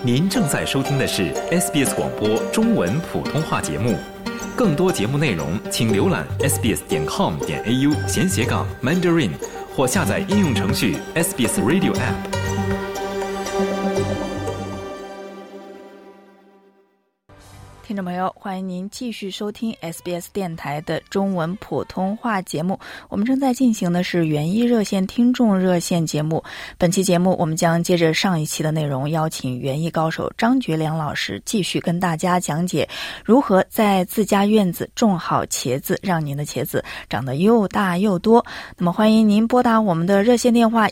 您正在收听的是 SBS 广播中文普通话节目，更多节目内容请浏览 sbs.com.au/Mandarin 或下载应用程序 SBS Radio App。 听众朋友，欢迎您继续收听 SBS 电台的中文普通话节目。我们正在进行的是园艺热线听众热线节目。本期节目我们将接着上一期的内容，邀请园艺高手张觉良老师继续跟大家讲解如何在自家院子种好茄子，让您的茄子长得又大又多。那么欢迎您拨打我们的热线电话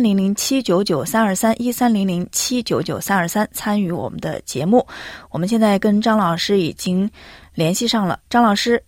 1300-799-323 参与我们的节目。我们现在跟张老师已经联系上了。张老师，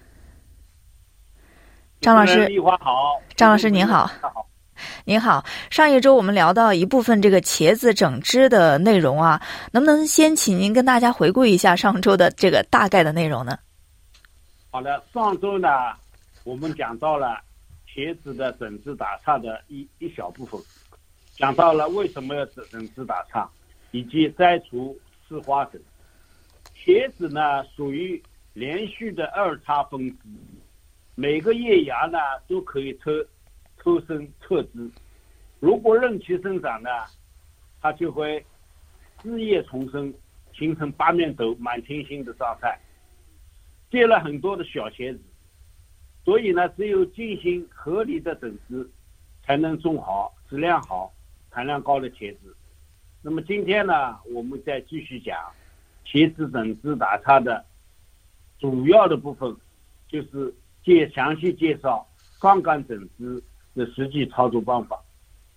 丽华好。 张老师您好。您好，上一周我们聊到一部分这个茄子整枝的内容啊，能不能先请您跟大家回顾一下上周的这个大概的内容呢？ 好的，上周呢我们讲到了茄子的整枝打杈的一小部分，讲到了为什么要整枝打杈，以及摘除刺花等。茄子呢属于连续的二叉分枝，每个叶芽呢都可以抽生侧枝，如果任其生长呢，它就会枝叶重生，形成八面斗满天星的状态，结了很多的小茄子。所以呢，只有进行合理的整枝，才能种好质量好产量高的茄子。那么今天呢，我们再继续讲茄子整枝打杈的主要的部分，就是详细介绍杠杆整枝的实际操作方法。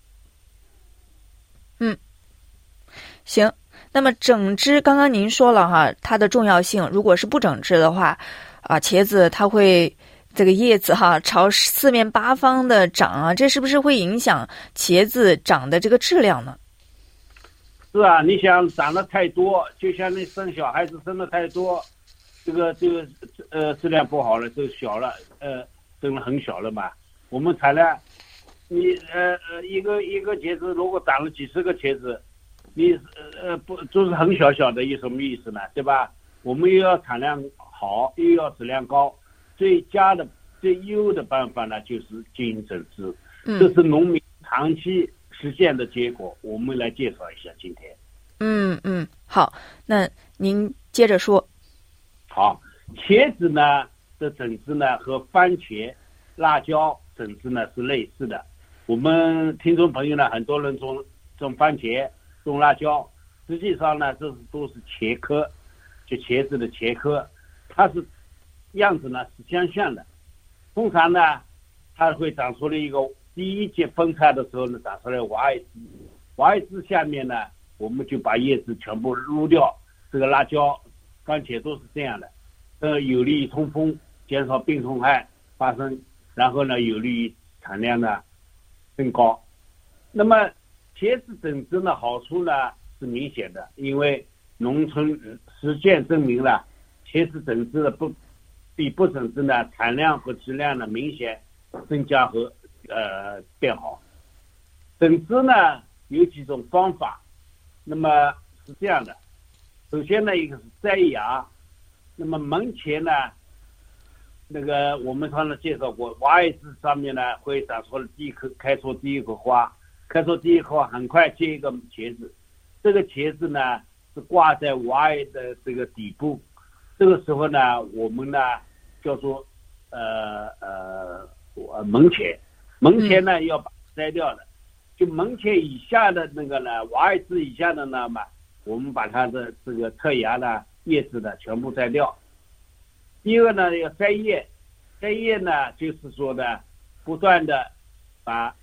行，那么整枝刚刚您说了哈，它的重要性，如果是不整枝的话茄子它会这个叶子朝四面八方的长啊，这是不是会影响茄子长的这个质量呢？ 是啊，你想长得太多，就像你生小孩子生的太多，这个质量不好了，就小了，生了很小了嘛。我们产量，你一个茄子如果长了几十个茄子，你不就是很小的，有什么意思呢？对吧？我们又要产量好，又要质量高，最优的办法呢，就是进行整枝。这是农民长期实现的结果，我们来介绍一下今天。 好，那您接着说。 好，茄子呢的整枝呢和番茄、辣椒整枝呢是类似的。我们听众朋友呢，很多人种番茄、种辣椒，实际上呢这都是茄科，就茄子的茄科，它是样子呢是相像的。通常呢，它会长出了一个第一节分叉的时候呢，长出来娃叶枝，娃叶枝下面呢，我们就把叶子全部撸掉。这个辣椒、番茄都是这样的，有利于通风，减少病虫害发生，然后呢，有利于产量呢更高。那么茄子整枝呢，好处呢是明显的，因为农村实践证明了茄子整枝的比不整枝呢，产量和质量呢明显增加和变好。整枝呢有几种方法，那么是这样的。首先呢，一个是摘芽，那么门前呢，那个我们上次介绍过，娃叶枝上面呢会长出了开出第一颗花，开出第一颗很快接一个茄子，这个茄子呢是挂在娃叶的这个底部，这个时候呢，我们呢叫做门前呢要把它摘掉的，就门前以下的那个呢，娃叶枝以下的呢嘛，我们把它的这个侧芽呢、叶子呢全部摘掉。第二个呢，要摘叶呢，就是说呢，不断的把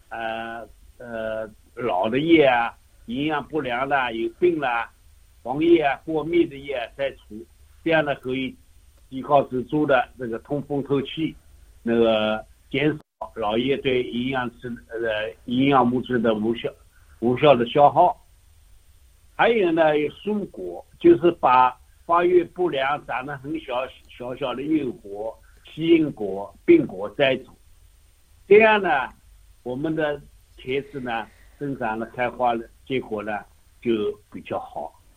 老的叶啊、营养不良的、有病啦、黄叶啊、过密的叶摘除，这样呢可以提高植株的这个通风透气，那个减少老叶对营养物质的无效的消耗。还有呢，有疏果，就是把发育不良、长得很小的幼果、吸引果、病果摘除，这样呢，我们的茄子呢生长了、开花了，结果呢就比较好。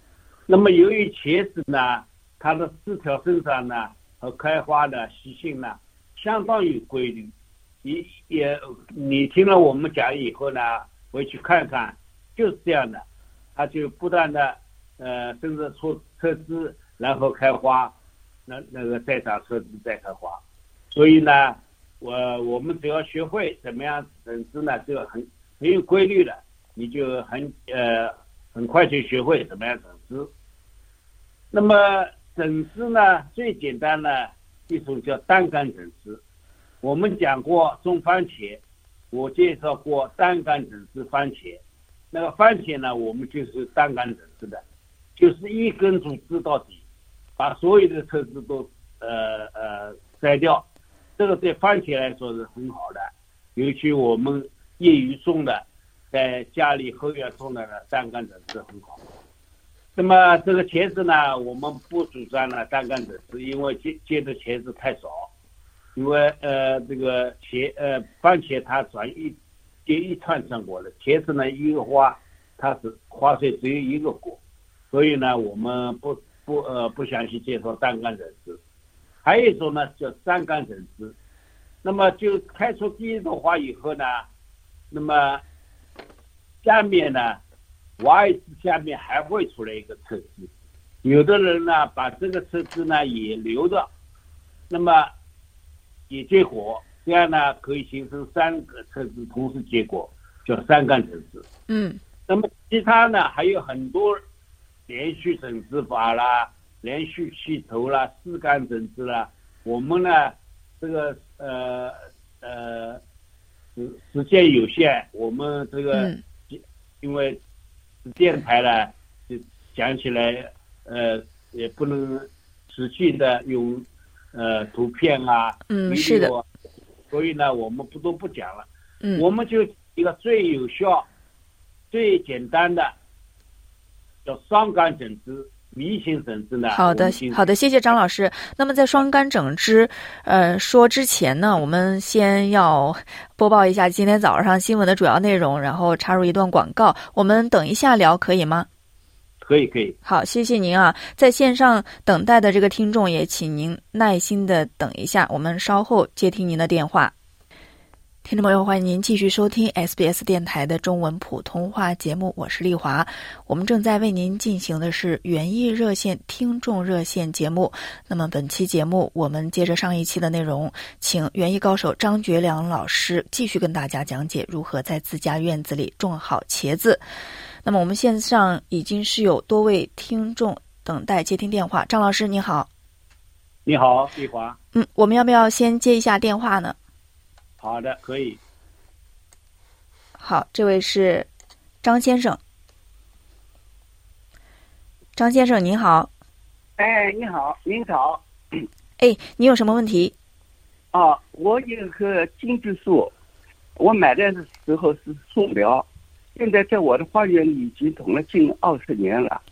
那么由于茄子呢，它的枝条生长呢和开花的习性呢相当有规律，你听了我们讲以后呢，回去看看，就是这样的，它就不断的生着出枝，然后开花，那个再长车枝再开花。所以呢，我们只要学会怎么样整枝呢，这个很有规律的，你就很快就学会怎么样整枝。那么整枝呢，最简单的一种叫单杆整枝。我们讲过种番茄，我介绍过单杆整枝番茄。那个番茄呢，我们就是单杆整枝的，就是一根竹枝到底，把所有的车枝都摘掉。这个对番茄来说是很好的，尤其我们业余种的，在家里后院种的单杆整枝很好。那么这个茄子呢，我们不主张呢单杆整枝，因为结的茄子太少。因为这个番茄它结一串果的，茄子呢一个花，它是花穗只有一个果，所以呢我们不详细介绍单杆整枝。还有一种呢叫三杆整枝，那么就开出第一朵花以后呢，那么下面呢挖一次，下面还会出来一个侧枝，有的人呢把这个侧枝呢也留着，那么也结果，这样呢可以形成三个侧枝同时结果，叫三杆整枝。那么其他呢还有很多连续整枝法啦，连续气头啦，四杆整枝啦。我们呢这个时间有限，我们这个因为电台呢就讲起来也不能实际的用图片啊， 是的， 所以呢我们都不讲了。我们就一个最有效最简单的叫双杆整枝迷型整枝呢。 好的，谢谢张老师。那么在双杆整枝说之前呢，我们先要播报一下今天早上新闻的主要内容，然后插入一段广告，我们等一下聊可以吗？ 可以。 好，谢谢您啊。在线上等待的这个听众也请您耐心的等一下，我们稍后接听您的电话。听众朋友，欢迎您继续收听 SBS 电台的中文普通话节目，我是丽华。我们正在为您进行的是园艺热线听众热线节目。那么本期节目我们接着上一期的内容，请园艺高手张觉良老师继续跟大家讲解如何在自家院子里种好茄子。那么我们线上已经是有多位听众等待接听电话。张老师你好。 你好，丽华。 我们要不要先接一下电话呢？ 好的，可以。 好，这位是张先生。张先生您好。 你好，您好。 你有什么问题？ 我有棵金桔树，我买的时候是树苗，现在在我的花园里已经种了近20年了。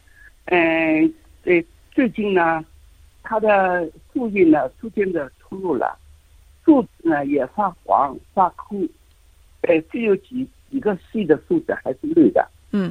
最近呢，它的树叶呢逐渐的出露了，树枝呢也发黄发枯，只有几个细的树枝还是绿的。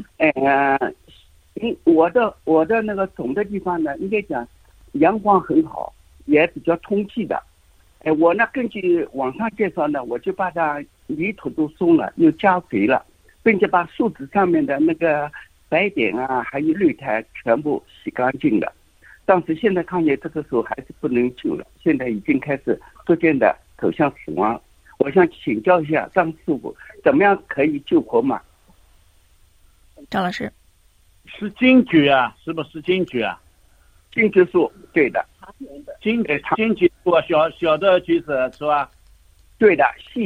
我的那个种的地方呢，应该讲阳光很好，也比较通气的。我呢根据网上介绍呢，我就把它泥土都松了，又加肥了，并且把树枝上面的那个白点啊，还有绿苔全部洗干净了。但是现在看见这个时候还是不能救了，现在已经开始逐渐的走向死亡。我想请教一下张师傅，怎么样可以救活嘛？ 张老师， 是金桔啊？是不是金桔啊？ 金桔树，对的。 金桔树，小的橘子是吧？ 对的，细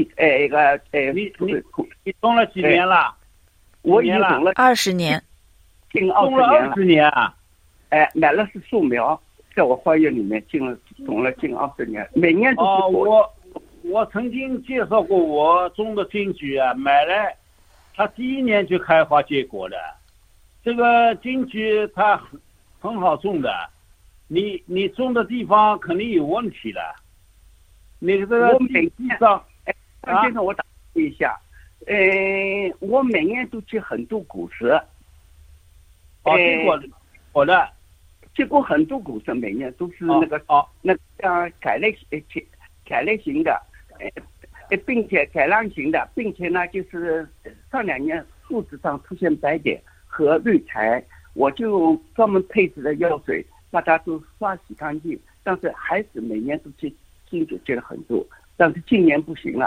你种了几年了？ 我已经种了 20年， 近种了20年啊！ 买了是树苗，在我花园里面种了近20年，每年都是果。 我曾经介绍过我种的金桔啊，买来它第1年就开花结果的。这个金桔它很好种的，你种的地方肯定有问题的。你这个地上， 张先生，我打断一下，我每年都结很多果实。 果的， 结果很多果实每年都是那个那像改类型的，并且改良型的，并且呢就是上2年树枝上出现白点和绿苔，我就专门配置的药水把它都刷洗干净，但是还是每年都去菌就结了很多，但是今年不行了。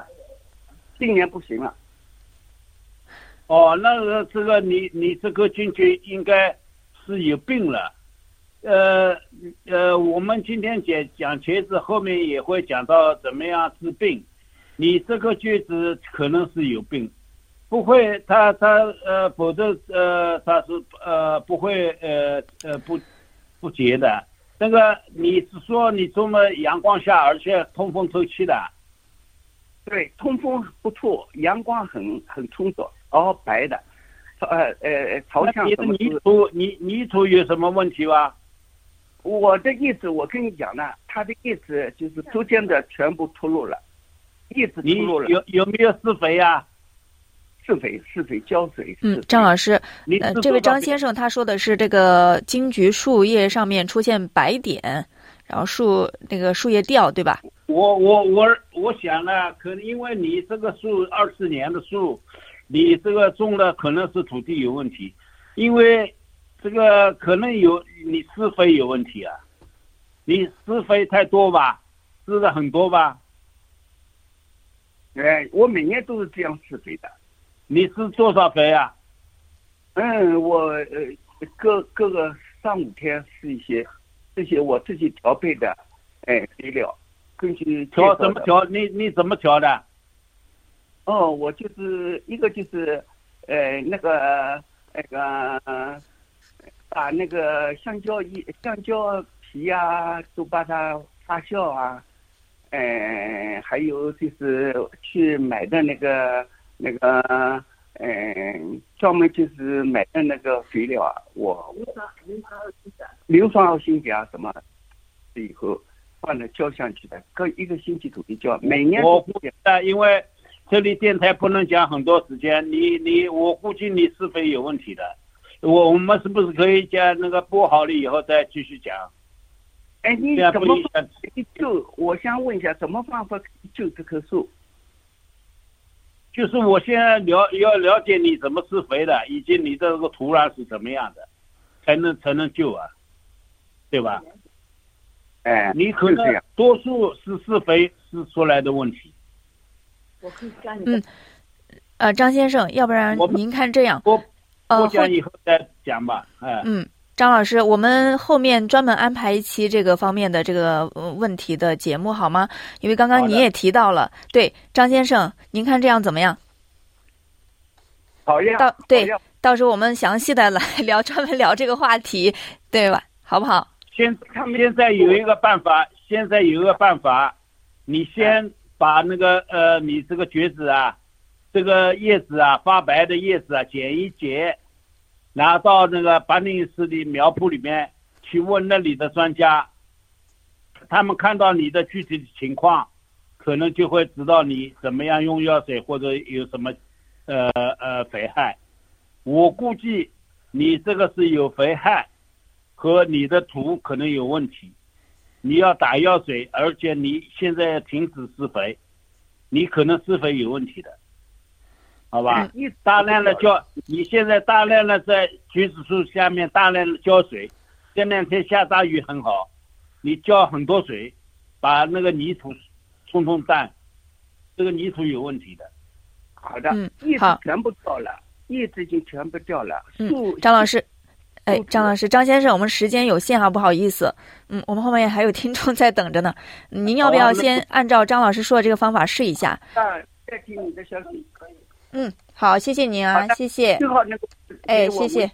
哦，那个这个你这个菌群应该是有病了。我们今天讲茄子，后面也会讲到怎么样治病。你这个橘子可能是有病，不会，否则它是不会不结的。那个你是说你种了阳光下，而且通风透气的？ 对，通风不错，阳光很充足，白的，朝向什么？ 泥土有什么问题吧？ 我的叶子，我跟你讲呢，它的叶子就是逐渐的全部脱落了，叶子脱落了。 有没有施肥啊？ 施肥浇水。 张老师，这位张先生他说的是这个金桔树叶上面出现白点，然后树叶掉，对吧？ 我想呢，可能因为你这个树20年的树，你这个种的可能是土地有问题，因为这个可能你施肥有问题啊，你施肥太多吧，施的很多吧？ 我每年都是这样施肥的。 你施多少肥啊？ 我各个3-5天施一些，这些我自己调配的，肥料。根据调怎么调？你怎么调的？ 我就是一个就是把那个香蕉皮啊都把它发酵啊，还有就是去买的专门就是买的那个肥料啊，硫酸二氢钾什么以后放在浇上去的，各1个星期土地浇，每年我估计因为这里电台不能讲很多时间，我估计你施肥有问题的。我们是不是可以讲那个播好了以后再继续讲？ 你怎么救？我想问一下，什么方法救这棵树？ 就是我现在要了解你怎么施肥的，以及你的这个土壤是怎么样的，才能救啊，对吧？你可能多数是施肥施出来的问题。 我可以加你的。张先生，要不然您看这样， 我讲以后再讲吧。 张老师，我们后面专门安排一期这个方面的这个问题的节目好吗？因为刚刚你也提到了，对，张先生，您看这样怎么样？ 好呀。 到时候我们详细的来聊，专门聊这个话题，对吧？好不好？ 现在有一个办法，你先把那个你这个橘子啊，这个叶子啊，发白的叶子啊，剪一截。拿到那个804的苗圃里面去问那里的专家，他们看到你的具体的情况，可能就会知道你怎么样用药水或者有什么肥害。我估计你这个是有肥害和你的土可能有问题，你要打药水，而且你现在停止施肥，你可能施肥有问题的。好吧，大量的你现在大量的在橘子树下面大量的浇水，这2天下大雨很好，你浇很多水，把那个泥土冲淡，这个泥土有问题的。 好的，叶子全部掉了，叶子已经全部掉了。 张老师，张先生，我们时间有限啊，不好意思，我们后面还有听众在等着呢，您要不要先按照张老师说的这个方法试一下？ 再听你的消息可以。 好，谢谢您啊，谢谢。 最好那个， 谢谢。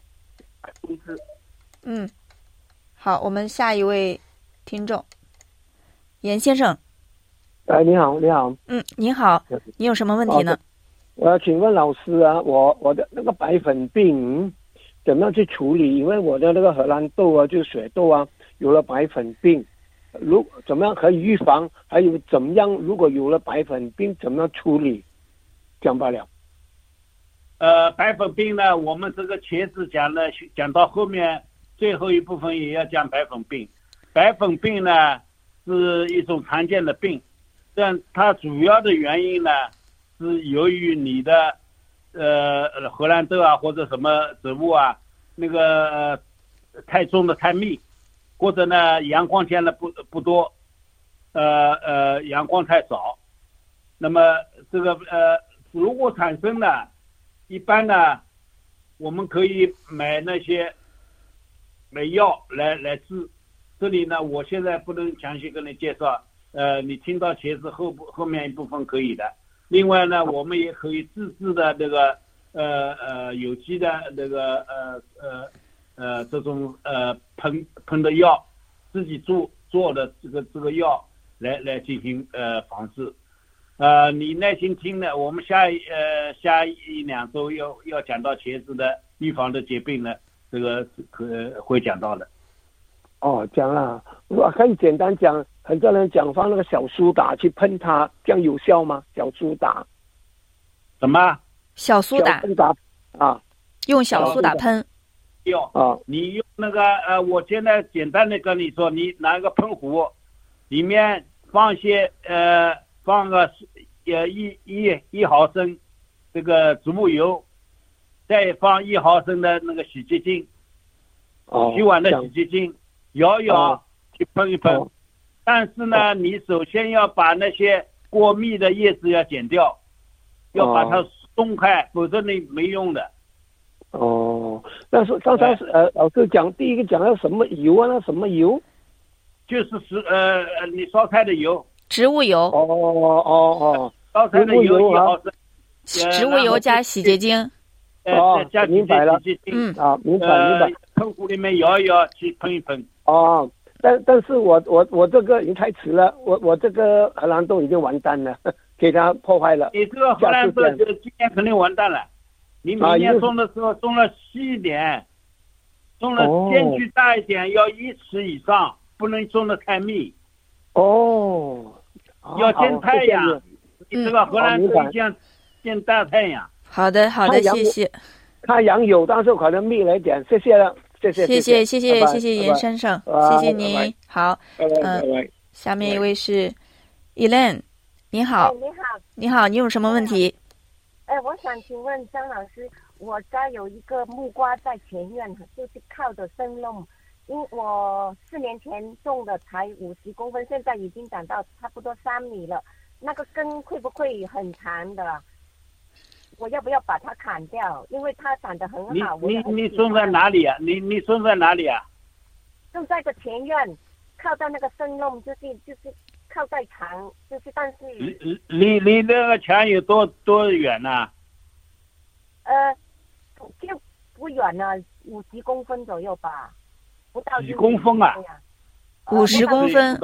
好，我们下一位听众，严先生。 你好，你好。 您好，你有什么问题呢？ 我要请问老师啊，我的那个白粉病怎么样去处理？因为我的那个荷兰豆啊，就是雪豆啊，有了白粉病，怎么样可以预防？还有怎么样，如果有了白粉病，怎么样处理？讲罢了。白粉病呢，我们这个茄子讲到后面， 最后一部分也要讲白粉病。白粉病呢是一种常见的病，但它主要的原因呢是由于你的荷兰豆啊或者什么植物啊那个太种的太密，或者呢阳光见的不多，阳光太少。那么这个如果产生呢，一般呢我们可以买药来治。这里呢我现在不能详细跟你介绍，你听到茄子后面一部分可以的。另外呢我们也可以自制的这个有机的这个这种喷的药，自己做的这个药来进行防治。你耐心听呢，我们下一两周要讲到茄子的预防的疾病呢，这个会讲到的。 哦，讲了，我可以简单讲，很多人讲放那个小苏打去喷它，这样有效吗？小苏打？ 什么？ 小苏打啊？ 用小苏打喷？ 药啊？你用那个我现在简单的跟你说，你拿个喷壶，里面放个1毫升这个植物油，再放1毫升的那个洗洁精，洗碗的洗洁精。摇去喷一喷，但是呢，你首先要把那些过密的叶子要剪掉，要把它松开，否则你没用的。 但是刚才老师讲第一个讲到什么油啊？那什么油？ 就是你烧菜的油， 植物油。 烧菜的油1毫升， 植物油加洗洁精。 加明白了。明白。 喷壶里面摇一摇，去喷一喷。 但是我这个已经太迟了，我这个荷兰豆已经完蛋了，给它破坏了。 你这个荷兰豆今年肯定完蛋了。你明年种的时候种了细一点，种了间距大一点，要1尺以上，不能种的太密。要见太阳。你这个荷兰豆见大太阳。 好的，谢谢。 太阳有，但是可能密了一点，谢谢了。谢谢严先生， 谢谢您。拜拜好，下面一位是 Elaine， 你好。你好，你有什么问题？ 我想请问张老师，我家有一个木瓜在前院，就是靠着生弄，因为我4年前种的才50公分，现在已经长到差不多3米了，那个根会不会很长的？我要不要把它砍掉？因为它长得很好。 你种在哪里啊？你种在哪里啊？ 种在个前院，靠到那个生弄，就是靠在墙，就是但是。 离那个墙有多远呢？ 就不远了，50公分左右吧，不到几公分啊 ？50公分。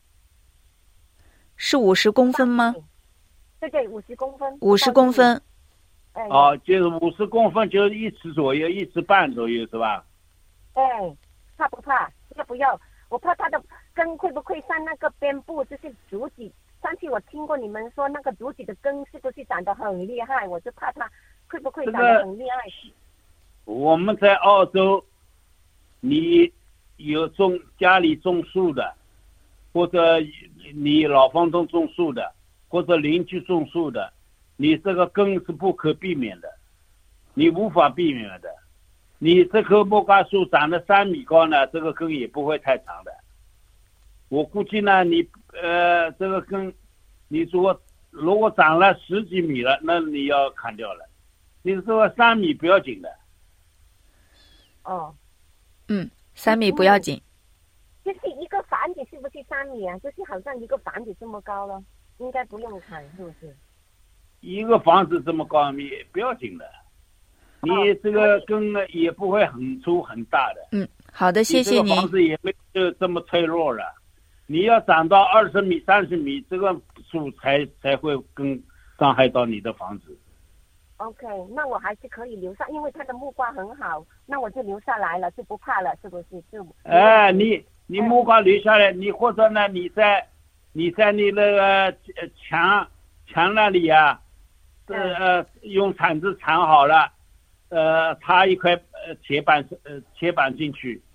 是50公分吗？ 对，50公分。 50公分。 就是50公分，就是1尺左右，1尺半左右，是吧？ 怕不怕？要不要？我怕它的根会不会像那个边部，就是竹子。上次我听过你们说那个竹子的根是不是长得很厉害？我就怕它会不会长得很厉害。 我们在澳洲，你有家里种树的，或者你老房东种树的，或者邻居种树的。你这个根是不可避免的，你无法避免的。你这棵木瓜树长得3米高呢，这个根也不会太长的。我估计呢，你这个根，你如果长了10几米了，那你要砍掉了。你这个3米不要紧的。 3米不要紧。 就是一个房子是不是3米啊？就是好像一个房子这么高了，应该不用砍，是不是？ 一个房子这么高米不要紧的，你这个根也不会很粗很大的。 好的，谢谢你。 这个房子也没有这么脆弱了，你要长到20米、30米，这个树才会伤害到你的房子。 OK， 那我还是可以留下，因为它的木瓜很好，那我就留下来了，就不怕了，是不是？ 你木瓜留下来，你或者呢，你在你那个墙那里啊。用铲子铲好了，插一块铁板进去，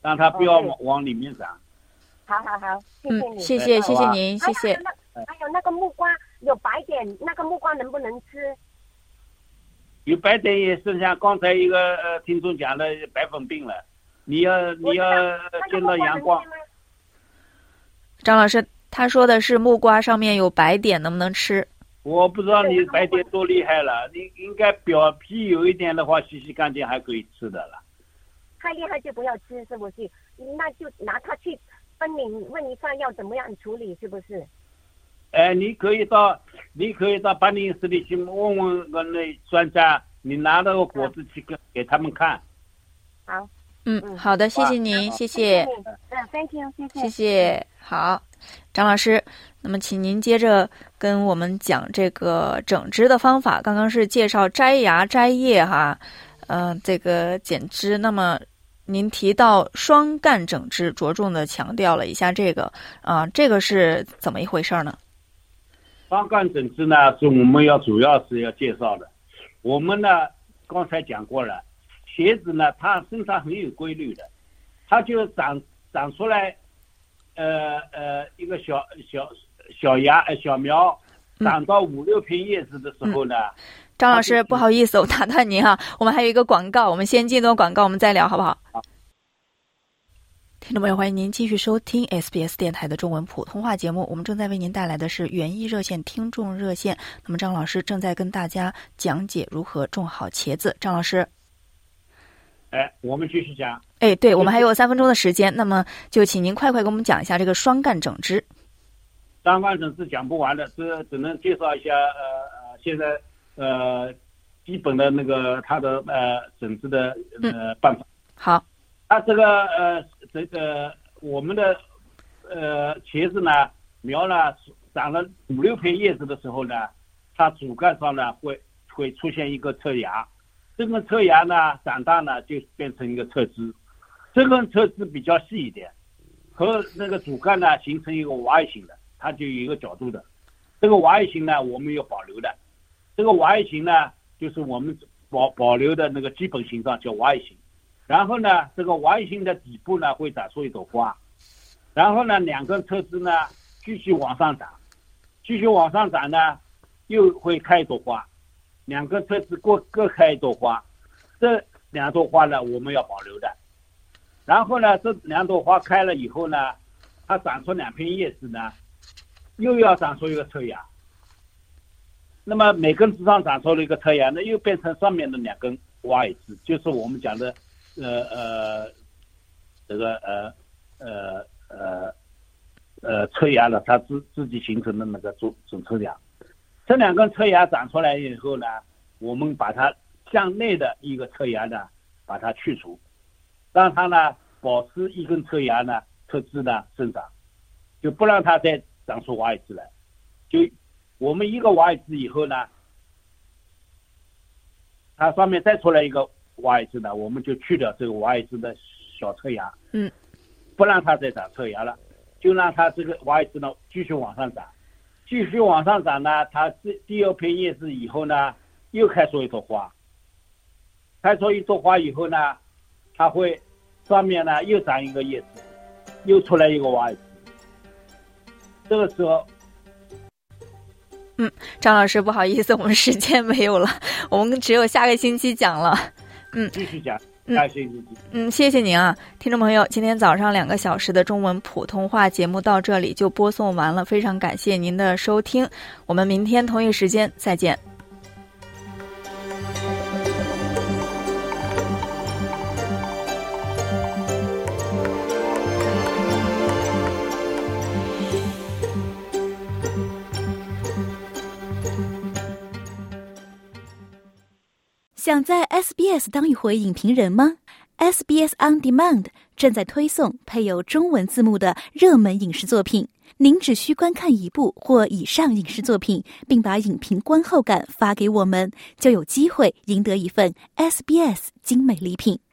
让它不要往里面长。 好，谢谢你。 谢谢您，谢谢。 还有那个木瓜有白点，那个木瓜能不能吃？ 有白点也是像刚才一个听众讲的白粉病了，你要见到阳光。 张老师，他说的是木瓜上面有白点，能不能吃？ 我不知道你白点多厉害了，你应该表皮有一点的话，洗干净还可以吃的了。 太厉害就不要吃，是不是？那就拿它去分娩，问一下要怎么样处理，是不是？ 你可以到办公室里去问问那专家，你拿那个果子去给他们看。 好。 好的，谢谢您，谢谢。 Thank you， 谢谢。好，张老师，那么请您接着跟我们讲这个整枝的方法。刚刚是介绍摘芽摘叶哈，这个剪枝。那么您提到双干整枝，着重的强调了一下这个这个是怎么一回事呢？ 双干整枝呢，是我们主要是要介绍的。我们呢刚才讲过了，茄子呢它生长很有规律的，它就长出来一个小芽小苗，长到5-6片叶子的时候呢。 张老师，不好意思，我打断您哈，我们还有一个广告，我们先进段广告，我们再聊好不好？ 好。 听众朋友，欢迎您继续收听 SBS 电台的中文普通话节目。我们正在为您带来的是园艺热线听众热线。那么张老师正在跟大家讲解如何种好茄子。张老师， 我们继续讲。 对，我们还有3分钟的时间，那么就请您快给我们讲一下这个双干整枝。 双干整枝讲不完的，只能介绍一下现在基本的那个它的整枝的办法。 好。 它这个我们的茄子呢苗呢长了5-6片叶子的时候呢，它主干上呢会出现一个侧芽，这根侧芽呢长大呢就变成一个侧枝，这根侧枝比较细一点，和那个主干呢形成一个 Y 型的，它就有一个角度的。这个 Y 型呢我们要保留的，这个 Y 型呢就是我们保留的那个基本形状叫 Y 型。然后呢，这个 Y 型的底部呢会长出一朵花，然后呢2根侧枝呢继续往上长，呢又会开一朵花，2根侧枝各开一朵花，这2朵花呢我们要保留的。然后呢这2朵花开了以后呢，它长出2片叶子呢，又要长出一个侧芽，那么每根枝上长出了一个侧芽呢，又变成上面的2根 Y 枝，就是我们讲的侧芽了，它自己形成的那个总侧芽。这2根侧芽长出来以后呢，我们把它向内的一个侧芽呢把它去除，让它呢保持一根侧芽呢侧枝呢生长，就不让它再长出 Y 枝来。就我们一个 Y 枝以后呢，它上面再出来一个 Y 枝呢，我们就去掉这个 Y 枝的小侧芽，不让它再长侧芽了，就让它这个 Y 枝呢继续往上长，呢，它第2片叶子以后呢，又开出一朵花，以后呢，它会上面呢又长一个叶子，又出来一个 Y 枝，这个时候。 张老师，不好意思，我们时间没有了，我们只有下个星期讲了。 继续讲，下星期。 谢谢您啊，听众朋友，今天早上2个小时的中文普通话节目到这里就播送完了，非常感谢您的收听，我们明天同一时间再见。 想在 SBS 当一回影评人吗？ SBS On Demand 正在推送配有中文字幕的热门影视作品，您只需观看1部或以上影视作品，并把影评观后感发给我们，就有机会赢得一份 SBS 精美礼品。